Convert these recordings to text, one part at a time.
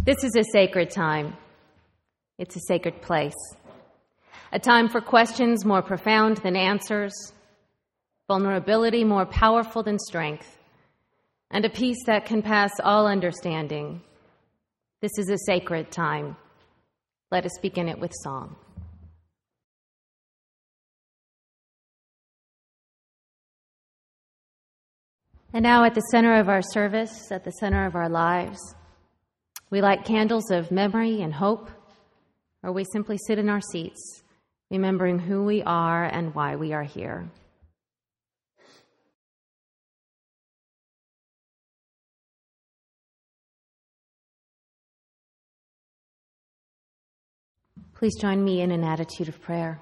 This is a sacred time. It's a sacred place. A time for questions more profound than answers, vulnerability more powerful than strength, and a peace that can pass all understanding. This is a sacred time. Let us begin it with song. And now at the center of our service, at the center of our lives, we light candles of memory and hope, or we simply sit in our seats, remembering who we are and why we are here. Please join me in an attitude of prayer.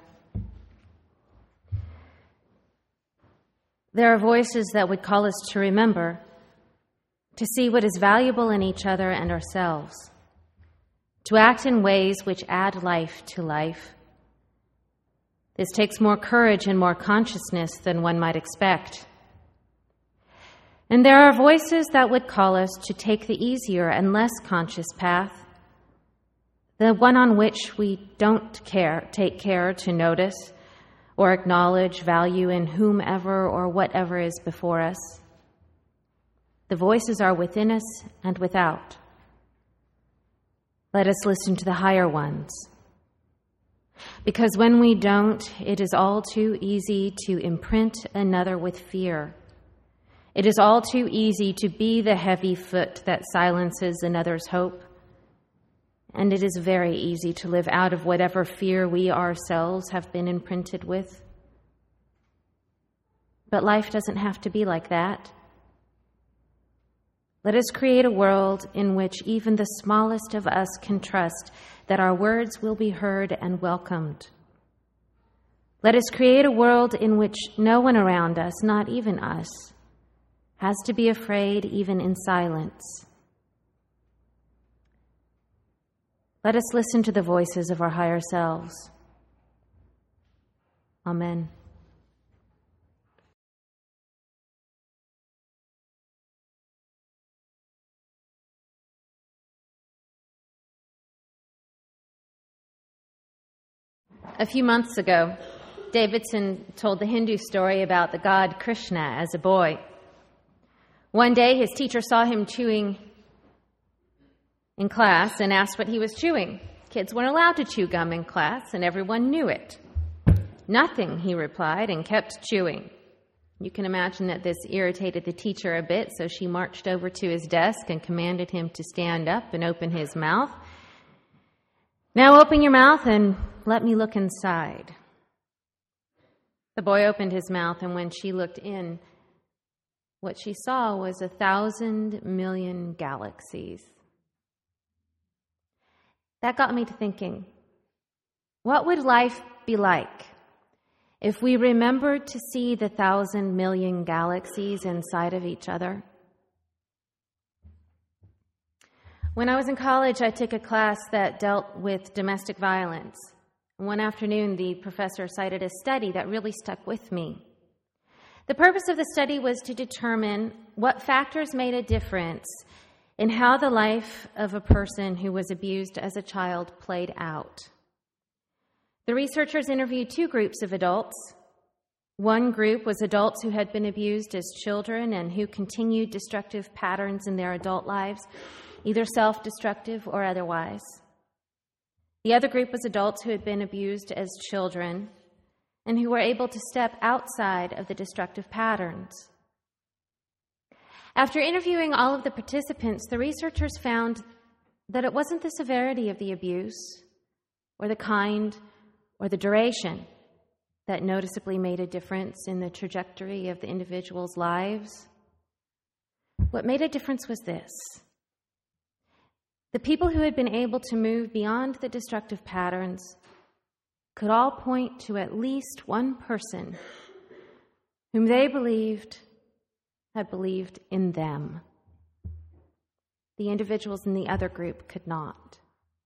There are voices that would call us to remember, to see what is valuable in each other and ourselves, to act in ways which add life to life. This takes more courage and more consciousness than one might expect. And there are voices that would call us to take the easier and less conscious path, the one on which we don't take care to notice or acknowledge value in whomever or whatever is before us. The voices are within us and without. Let us listen to the higher ones. Because when we don't, it is all too easy to imprint another with fear. It is all too easy to be the heavy foot that silences another's hope. And it is very easy to live out of whatever fear we ourselves have been imprinted with. But life doesn't have to be like that. Let us create a world in which even the smallest of us can trust that our words will be heard and welcomed. Let us create a world in which no one around us, not even us, has to be afraid even in silence. Let us listen to the voices of our higher selves. Amen. A few months ago, Davidson told the Hindu story about the god Krishna as a boy. One day, his teacher saw him chewing in class and asked what he was chewing. Kids weren't allowed to chew gum in class, and everyone knew it. Nothing, he replied, and kept chewing. You can imagine that this irritated the teacher a bit, so she marched over to his desk and commanded him to stand up and open his mouth. Now open your mouth and let me look inside. The boy opened his mouth, and when she looked in, what she saw was 1,000 million galaxies. That got me to thinking, what would life be like if we remembered to see the 1,000 million galaxies inside of each other? When I was in college, I took a class that dealt with domestic violence. One afternoon, the professor cited a study that really stuck with me. The purpose of the study was to determine what factors made a difference in how the life of a person who was abused as a child played out. The researchers interviewed two groups of adults. One group was adults who had been abused as children and who continued destructive patterns in their adult lives, either self-destructive or otherwise. The other group was adults who had been abused as children and who were able to step outside of the destructive patterns. After interviewing all of the participants, the researchers found that it wasn't the severity of the abuse or the kind or the duration that noticeably made a difference in the trajectory of the individuals' lives. What made a difference was this. The people who had been able to move beyond the destructive patterns could all point to at least one person whom they believed had believed in them. The individuals in the other group could not.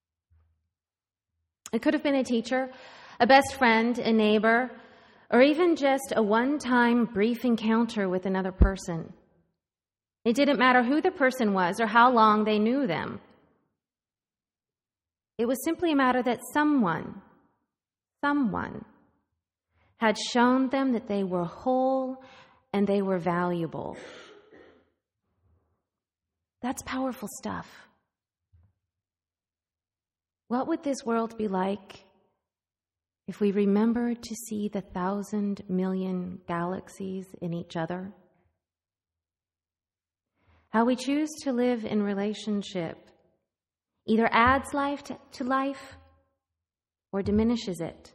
It could have been a teacher, a best friend, a neighbor, or even just a one-time brief encounter with another person. It didn't matter who the person was or how long they knew them. It was simply a matter that someone had shown them that they were whole and they were valuable. That's powerful stuff. What would this world be like if we remember to see the 1,000 million galaxies in each other? How we choose to live in relationship either adds life to life or diminishes it.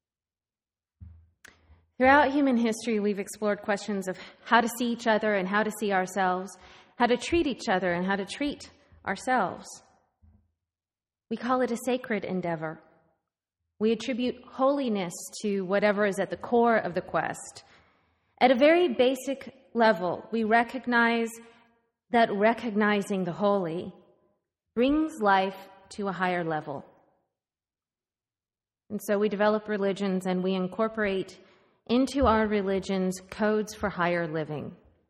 Throughout human history, we've explored questions of how to see each other and how to see ourselves, how to treat each other and how to treat ourselves. We call it a sacred endeavor. We attribute holiness to whatever is at the core of the quest. At a very basic level, we recognize that recognizing the holy brings life to a higher level. And so we develop religions and we incorporate into our religions codes for higher living.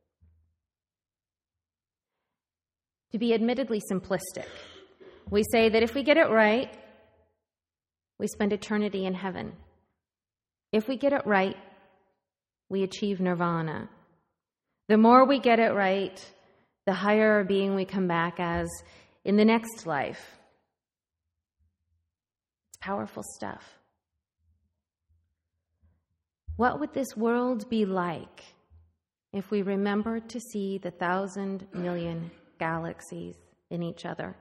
To be admittedly simplistic, we say that if we get it right, we spend eternity in heaven. If we get it right, we achieve nirvana. The more we get it right, the higher being we come back as in the next life. It's powerful stuff. What would this world be like if we remembered to see the 1,000 million galaxies in each other?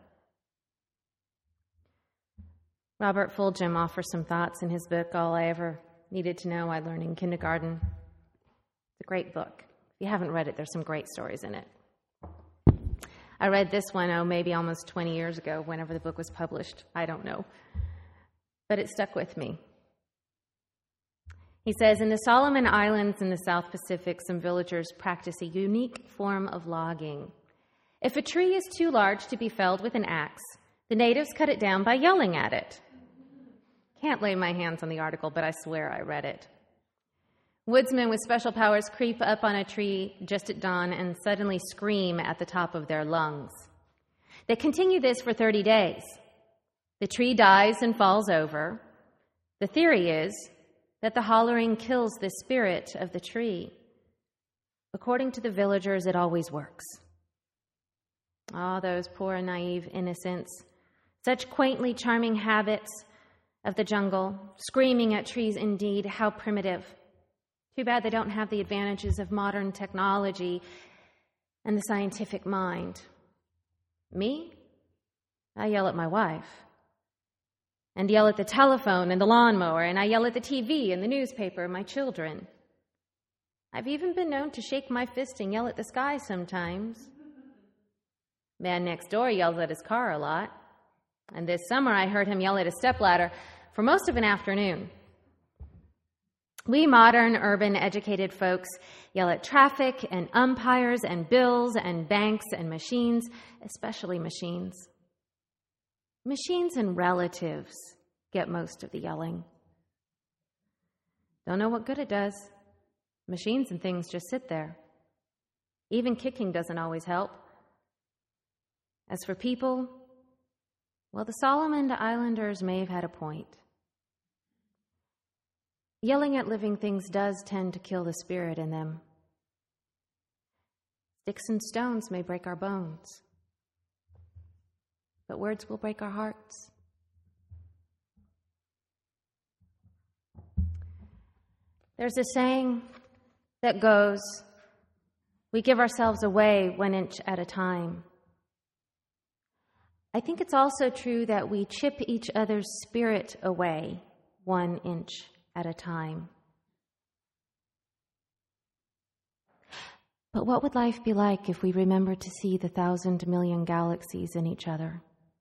Robert Fulghum offers some thoughts in his book, All I Ever Needed to Know I Learned in Kindergarten. It's a great book. If you haven't read it, there's some great stories in it. I read this one, maybe almost 20 years ago, whenever the book was published. I don't know. But it stuck with me. He says, in the Solomon Islands in the South Pacific, some villagers practice a unique form of logging. If a tree is too large to be felled with an axe, the natives cut it down by yelling at it. Can't lay my hands on the article, but I swear I read it. Woodsmen with special powers creep up on a tree just at dawn and suddenly scream at the top of their lungs. They continue this for 30 days. The tree dies and falls over. The theory is that the hollering kills the spirit of the tree. According to the villagers, it always works. Ah, those poor, naive innocents. Such quaintly charming habits of the jungle. Screaming at trees, indeed, how primitive. Too bad they don't have the advantages of modern technology and the scientific mind. Me? I yell at my wife. And yell at the telephone and the lawnmower, and I yell at the TV and the newspaper and my children. I've even been known to shake my fist and yell at the sky sometimes. Man next door yells at his car a lot. And this summer I heard him yell at a stepladder for most of an afternoon. We modern, urban, educated folks yell at traffic and umpires and bills and banks and machines, especially machines. Machines and relatives get most of the yelling. Don't know what good it does. Machines and things just sit there. Even kicking doesn't always help. As for people, well, the Solomon Islanders may have had a point. Yelling at living things does tend to kill the spirit in them. Sticks and stones may break our bones, but words will break our hearts. There's a saying that goes, we give ourselves away 1 inch at a time. I think it's also true that we chip each other's spirit away 1 inch at a time. But what would life be like if we remembered to see the 1,000 million galaxies in each other?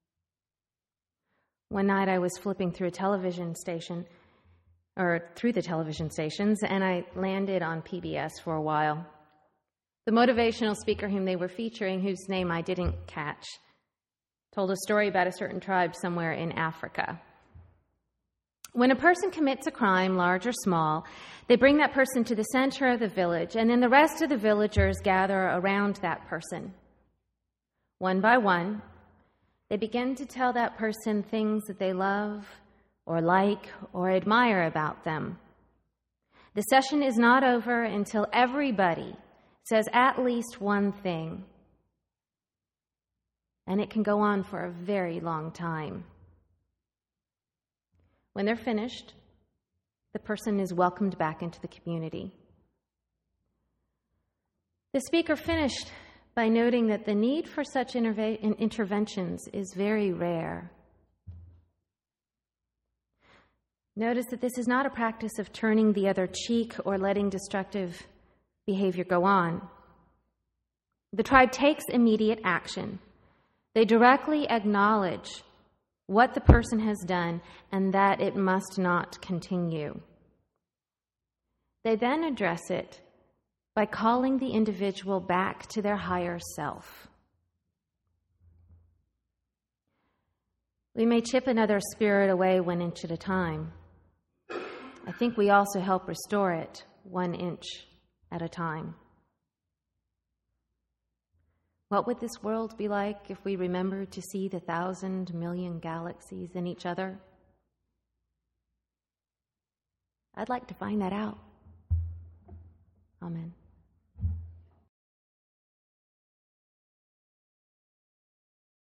One night I was flipping through the television stations, and I landed on PBS for a while. The motivational speaker whom they were featuring, whose name I didn't catch, told a story about a certain tribe somewhere in Africa. When a person commits a crime, large or small, they bring that person to the center of the village, and then the rest of the villagers gather around that person. One by one, They begin to tell that person things that they love or like or admire about them. The session is not over until everybody says at least one thing. And it can go on for a very long time. When they're finished, the person is welcomed back into the community. The speaker finished by noting that the need for such interventions is very rare. Notice that this is not a practice of turning the other cheek or letting destructive behavior go on. The tribe takes immediate action. They directly acknowledge what the person has done and that it must not continue. They then address it by calling the individual back to their higher self. We may chip another spirit away 1 inch at a time. I think we also help restore it 1 inch at a time. What would this world be like if we remembered to see the 1,000 million galaxies in each other? I'd like to find that out. Amen.